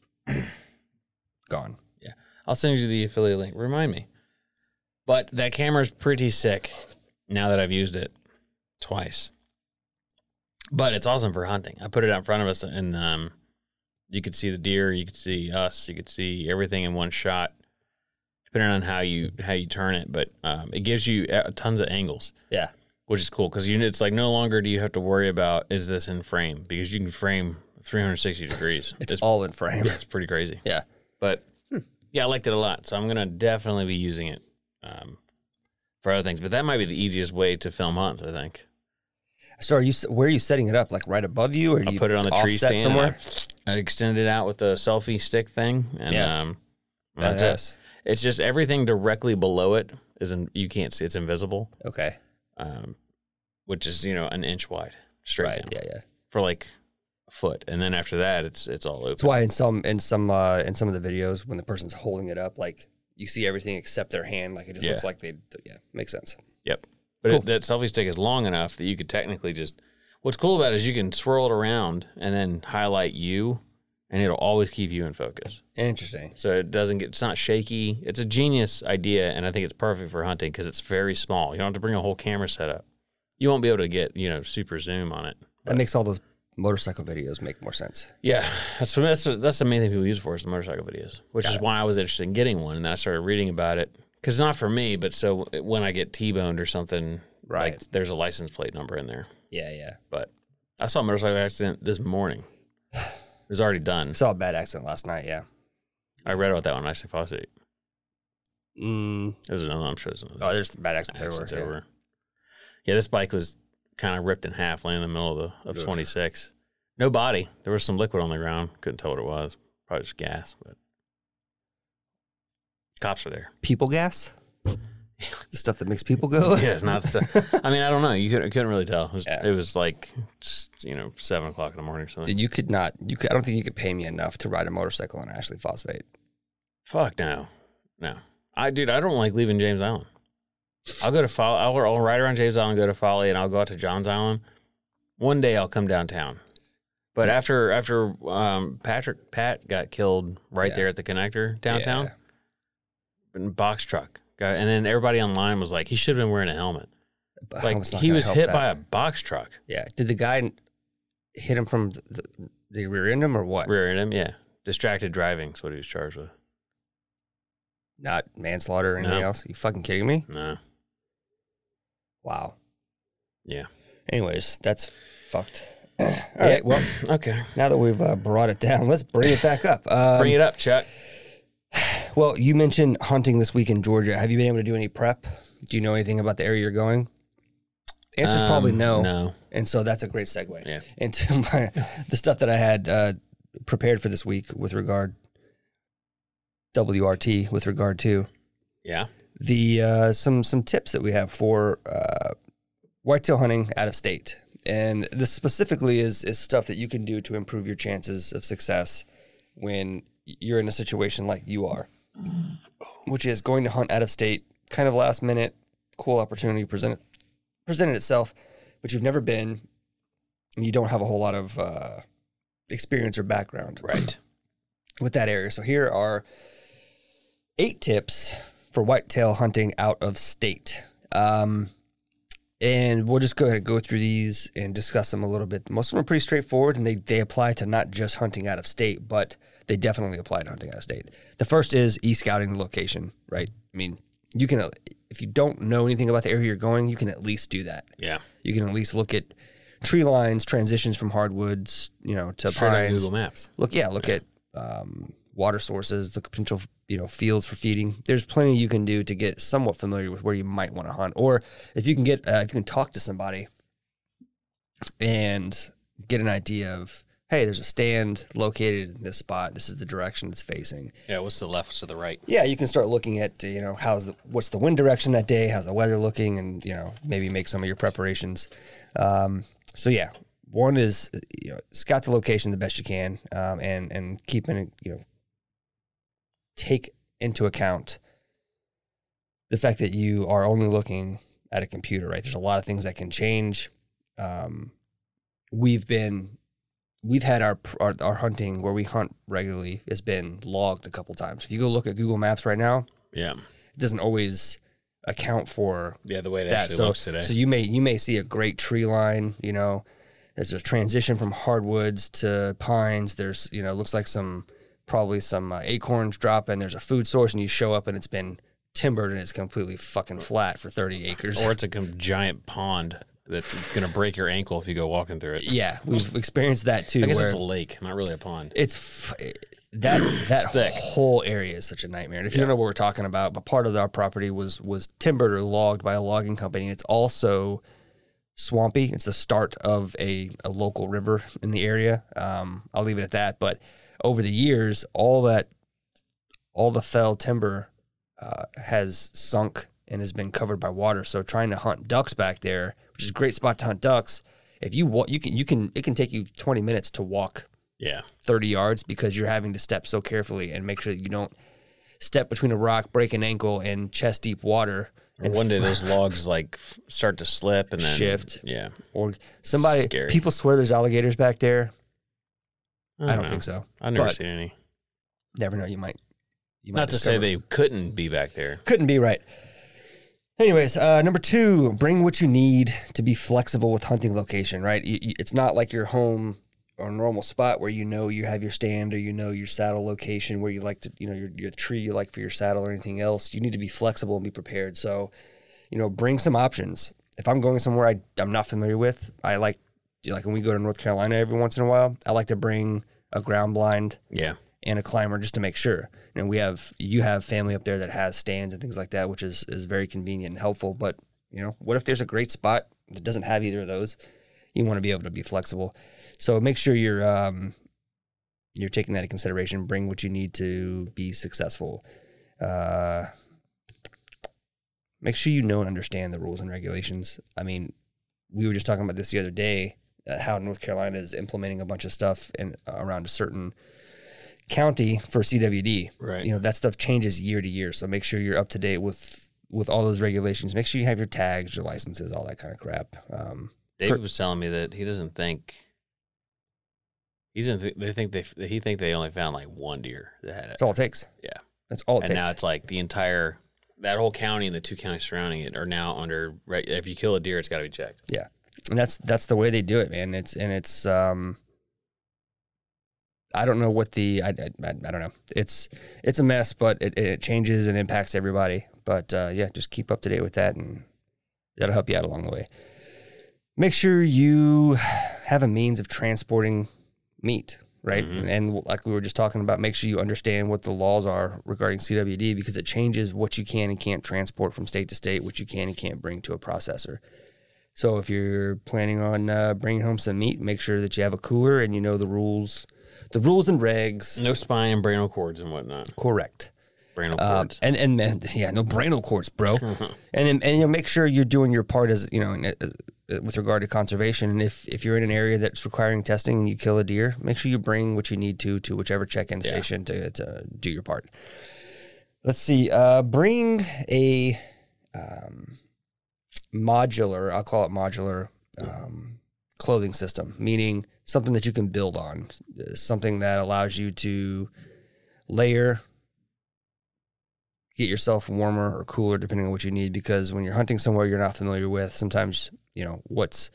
gone. Yeah, I'll send you the affiliate link. Remind me. But that camera's pretty sick now that I've used it twice. But it's awesome for hunting. I put it out in front of us, and you could see the deer, you could see us, you could see everything in one shot, depending on how you turn it. But it gives you tons of angles. Yeah. Which is cool because it's like no longer do you have to worry about is this in frame, because you can frame 360 degrees. It's all in frame. Yeah, it's pretty crazy. Yeah. But yeah, I liked it a lot. So I'm going to definitely be using it for other things. But that might be the easiest way to film hunts, I think. So where are you setting it up? Like right above you, or do I'll you put it on the tree offset stand somewhere? I extended it out with a selfie stick thing. And that's it. It's just everything directly below it you can't see. It's invisible. Okay. Which is, an inch wide straight Right. down. Yeah. For like a foot. And then after that, it's all open. That's why in some of the videos when the person's holding it up, like you see everything except their hand. Like it just looks like makes sense. Yep. But Cool. that selfie stick is long enough that you could technically what's cool about it is you can swirl it around and then highlight you, and it'll always keep you in focus. Interesting. So it's not shaky. It's a genius idea, and I think it's perfect for hunting because it's very small. You don't have to bring a whole camera setup. You won't be able to get, super zoom on it. That makes all those Motorcycle videos make more sense. Yeah, that's the main thing people use it for is the motorcycle videos, which is why I was interested in getting one. And then I started reading about it because not for me, but so when I get T-boned or something, Right. like, there's a license plate number in there. Yeah. But I saw a motorcycle accident this morning. It was already done. Saw a bad accident last night, yeah. I read about that one. Actually, Phosphate. Mm. There's another. I'm sure there's another. Oh, there's bad accidents accidents everywhere. Yeah, this bike was kind of ripped in half, laying in the middle of 26. No body. There was some liquid on the ground. Couldn't tell what it was. Probably just gas, but cops were there. People gas? The stuff that makes people go? Yeah, not the stuff. I mean, I don't know. You couldn't really tell. It was Yeah. like, 7 o'clock in the morning or something. Dude, I don't think you could pay me enough to ride a motorcycle on Ashley Phosphate. Fuck no. I don't like leaving James Island. I'll go to Folly. I'll ride around James Island, go to Folly, and I'll go out to Johns Island. One day I'll come downtown. But after Pat got killed right there at the connector downtown, in box truck. And then everybody online was like, he should have been wearing a helmet. Like, he was hit by a box truck. Yeah. Did the guy hit him from the rear end him or what? Rear end him, yeah. Distracted driving is what he was charged with. Not manslaughter or anything else? You fucking kidding me? No. Wow. Yeah. Anyways, that's fucked. All right. Well, okay. now that we've brought it down, let's bring it back up. Bring it up, Chuck. Well, you mentioned hunting this week in Georgia. Have you been able to do any prep? Do you know anything about the area you're going? The answer's probably no. No. And so that's a great segue Yeah. into the stuff that I had prepared for this week with regard WRT with regard to Yeah. the some tips that we have for whitetail hunting out of state. And this specifically is stuff that you can do to improve your chances of success when you're in a situation like you are, which is going to hunt out of state, kind of last minute, cool opportunity presented itself, but you've never been, and you don't have a whole lot of experience or background with that area. So here are 8 tips for whitetail hunting out of state. And we'll just go ahead and go through these and discuss them a little bit. Most of them are pretty straightforward, and they apply to not just hunting out of state, but they definitely apply to hunting out of state. The first is e-scouting the location, right? I mean, you can, if you don't know anything about the area you're going, you can at least do that. Yeah. You can at least look at tree lines, transitions from hardwoods, to Straight on pines. Google Maps. Look at water sources, look at potential, fields for feeding. There's plenty you can do to get somewhat familiar with where you might want to hunt. Or if you can if you can talk to somebody and get an idea of, hey, there's a stand located in this spot. This is the direction it's facing. Yeah, what's the left, what's to the right? Yeah, you can start looking at, what's the wind direction that day, how's the weather looking, and, maybe make some of your preparations. So yeah, one is, scout the location the best you can, and keep in, take into account the fact that you are only looking at a computer, right? There's a lot of things that can change. We've had our hunting where we hunt regularly has been logged a couple times. If you go look at Google Maps right now, Yeah. it doesn't always account for Yeah, the way it that. actually looks today. So you may see a great tree line, there's a transition from hardwoods to pines. There's, looks like probably some acorns drop in. There's a food source, and you show up and it's been timbered and it's completely fucking flat for 30 acres. Or it's a giant pond that's going to break your ankle if you go walking through it. Yeah, we've experienced that too. I guess where it's a lake, not really a pond. It's that thick. whole area is such a nightmare. And if you don't know what we're talking about, but part of our property was timbered or logged by a logging company. It's also swampy. It's the start of a local river in the area. I'll leave it at that. But over the years, all the fell timber has sunk and has been covered by water. So trying to hunt ducks back there, which is a great spot to hunt ducks, if it can take you 20 minutes to walk 30 yards because you're having to step so carefully and make sure that you don't step between a rock, break an ankle, and chest deep water. And one day those logs start to slip and then shift. Yeah. Or Scary. people swear there's alligators back there. I don't know. think so. I've never But seen any. Never know. You might Not to say discover. they couldn't be back there. Couldn't be right. Anyways, number 2, bring what you need to be flexible with hunting location, right? It's not like you're home or a normal spot where you have your stand or your saddle location where you like to, your tree you like for your saddle or anything else, you need to be flexible and be prepared. So, bring some options. If I'm going somewhere I'm not familiar with, I like when we go to North Carolina every once in a while, I like to bring a ground blind and a climber just to make sure. You have family up there that has stands and things like that, which is very convenient and helpful. But, what if there's a great spot that doesn't have either of those? You want to be able to be flexible. So make sure you're taking that into consideration. Bring what you need to be successful. Make sure you know and understand the rules and regulations. I mean, we were just talking about this the other day, how North Carolina is implementing a bunch of stuff around a certain county for CWD. Right. That stuff changes year to year. So make sure you're up to date with all those regulations. Make sure you have your tags, your licenses, all that kind of crap. David was telling me that he doesn't think he think they only found like one deer that had it. That's all it takes. Yeah. That's all it takes. And now it's like that whole county and the 2 counties surrounding it are now under, if you kill a deer, it's got to be checked. Yeah. And that's the way they do it, man. It's I don't know what I don't know. It's a mess, but it changes and impacts everybody. But just keep up to date with that, and that'll help you out along the way. Make sure you have a means of transporting meat, right? Mm-hmm. And like we were just talking about, make sure you understand what the laws are regarding CWD, because it changes what you can and can't transport from state to state, what you can and can't bring to a processor. So if you're planning on bringing home some meat, make sure that you have a cooler and you know the rules and regs. No spine and brandle cords and whatnot. Correct. Brandle cords. No brandle cords, bro. and make sure you're doing your part as with regard to conservation. And if you're in an area that's requiring testing and you kill a deer, make sure you bring what you need to whichever check-in station to do your part. Let's see. Bring a modular, I'll call it modular, clothing system, meaning something that you can build on, something that allows you to layer, get yourself warmer or cooler depending on what you need, because when you're hunting somewhere you're not familiar with, sometimes, what's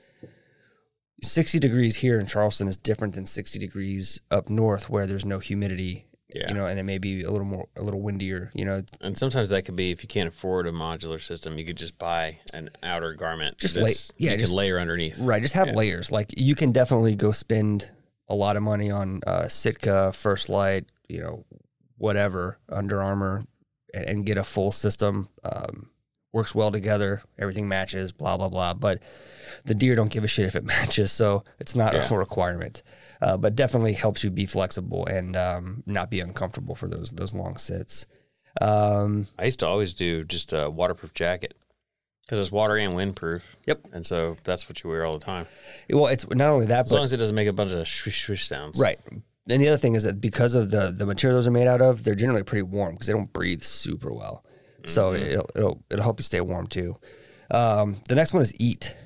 60 degrees here in Charleston is different than 60 degrees up north where there's no humidity, and it may be a little windier, And sometimes that could be, if you can't afford a modular system, you could just buy an outer garment. Just can layer underneath. Right, just have layers. Like, you can definitely go spend a lot of money on Sitka, First Light, whatever, Under Armour, and get a full system. Works well together, everything matches, blah, blah, blah. But the deer don't give a shit if it matches, so it's not a requirement. But definitely helps you be flexible and not be uncomfortable for those long sits. I used to always do just a waterproof jacket because it's water and windproof. Yep. And so that's what you wear all the time. Well, it's not only that, as long as it doesn't make a bunch of swish swish sounds. Right. And the other thing is that because of the material those are made out of, they're generally pretty warm because they don't breathe super well. So it'll help you stay warm too. The next one is eat.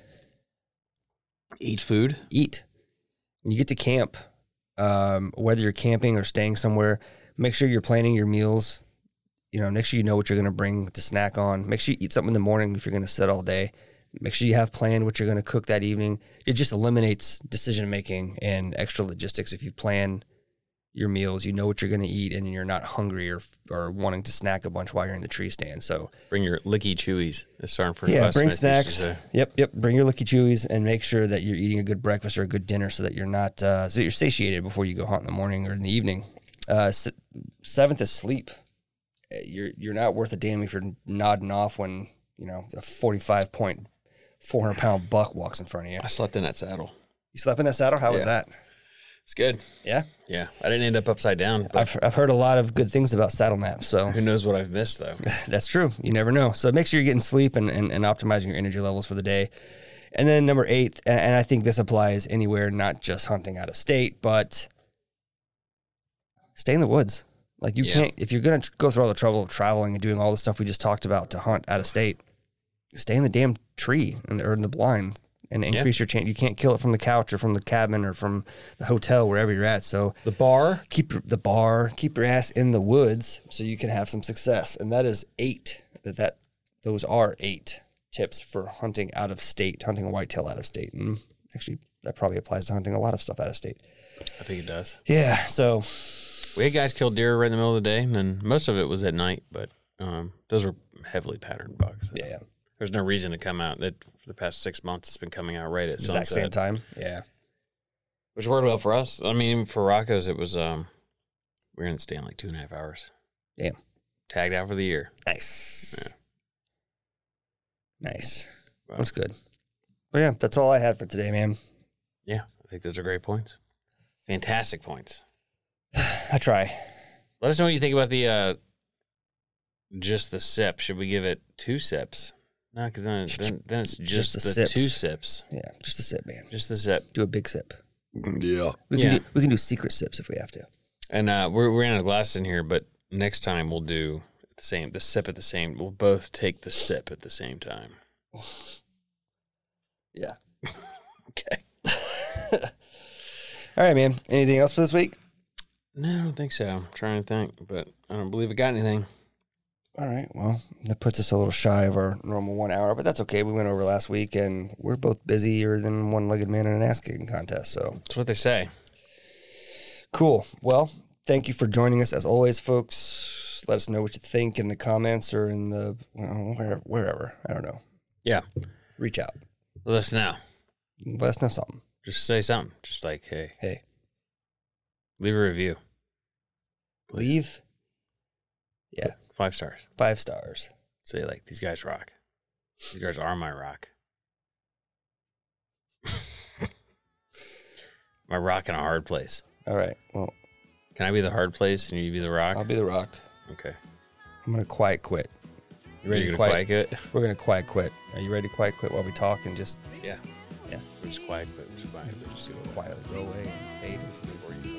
Eat food? Eat. When you get to camp, whether you're camping or staying somewhere, make sure you're planning your meals. Make sure you know what you're going to bring to snack on. Make sure you eat something in the morning if you're going to sit all day. Make sure you have planned what you're going to cook that evening. It just eliminates decision-making and extra logistics. If you plan your meals, you know what you're going to eat, and you're not hungry or wanting to snack a bunch while you're in the tree stand. So bring your licky chewies. Bring snacks. Yep. Bring your licky chewies and make sure that you're eating a good breakfast or a good dinner so that you're not so you're satiated before you go hunt in the morning or in the evening. Seventh is sleep. You're not worth a damn if you're nodding off when a 45-point 400-pound buck walks in front of you. I slept in that saddle. You slept in that saddle? How was that? It's good. Yeah? Yeah. I didn't end up upside down. I've heard a lot of good things about saddle naps. So who knows what I've missed, though. That's true. You never know. So make sure you're getting sleep and optimizing your energy levels for the day. And then number 8, and I think this applies anywhere, not just hunting out of state, but stay in the woods. Like, you can't, if you're going to go through all the trouble of traveling and doing all the stuff we just talked about to hunt out of state, stay in the damn tree or in the blind and increase your chance. You can't kill it from the couch or from the cabin or from the hotel, wherever you're at. So the bar, keep your ass in the woods so you can have some success. And that is 8. Those are 8 tips for hunting out of state, hunting a whitetail out of state. And actually that probably applies to hunting a lot of stuff out of state. I think it does. Yeah. So We had guys kill deer right in the middle of the day, and then most of it was at night, but those were heavily patterned bucks. So yeah, there's no reason to come out. That for the past 6 months, it's been coming out right at exact sunset. same time. Yeah. Which worked well for us. I mean, for Rocco's, it was, we were in the stand like 2.5 hours. Damn. Tagged out for the year. Nice. Nice. Wow. That's good. But yeah, that's all I had for today, man. Yeah, I think those are great points. Fantastic points. I try. Let us know what you think about the just the sip. Should we give it 2 sips? No, because then it's just the sips. 2 sips. Yeah, just a sip, man. Just the sip. Do a big sip. Yeah. We can do secret sips if we have to. And we're running out of glasses in here, but next time we'll do the sip at the same. We'll both take the sip at the same time. Yeah. Okay. All right, man. Anything else for this week? No, I don't think so. I'm trying to think, but I don't believe I got anything. All right. Well, that puts us a little shy of our normal 1 hour, but that's okay. We went over last week, and we're both busier than one-legged man in an ass-kicking contest. So That's what they say. cool. Well, thank you for joining us as always, folks. Let us know what you think in the comments or in the wherever. I don't know. Yeah. Reach out. Let us know. Let us know something. Just say something. Just like, Hey, leave a review. leave. Yeah, 5 stars. 5 stars. Say like, these guys rock. These guys are my rock. My rock in a hard place. All right. Well, Can I be the hard place and you be the rock? I'll be the rock. Okay. I'm gonna quiet quit. You ready to quiet quit? We're gonna quiet quit. Are you ready to quiet quit while we talk and just Yeah. Yeah. We're just quiet quit. We're just quiet quit. Just see what quietly go away and fade into the